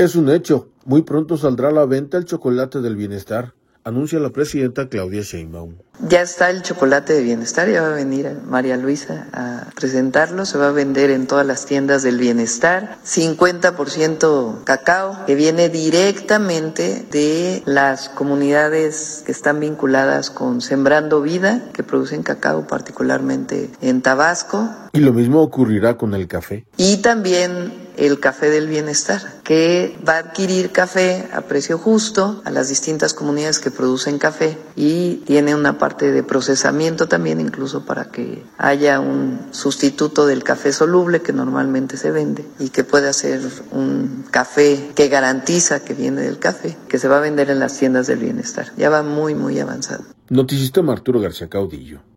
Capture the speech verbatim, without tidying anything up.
Es un hecho, muy pronto saldrá a la venta el chocolate del bienestar, anuncia la presidenta Claudia Sheinbaum. Ya está el chocolate de bienestar, ya va a venir María Luisa a presentarlo, se va a vender en todas las tiendas del bienestar, cincuenta por ciento cacao, que viene directamente de las comunidades que están vinculadas con Sembrando Vida, que producen cacao particularmente en Tabasco. Y lo mismo ocurrirá con el café. Y también el café del bienestar, que va a adquirir café a precio justo a las distintas comunidades que producen café y tiene una parte de procesamiento también, incluso para que haya un sustituto del café soluble que normalmente se vende y que pueda ser un café que garantiza que viene del café, que se va a vender en las tiendas del bienestar. Ya va muy, muy avanzado. Noticistema Arturo García Caudillo.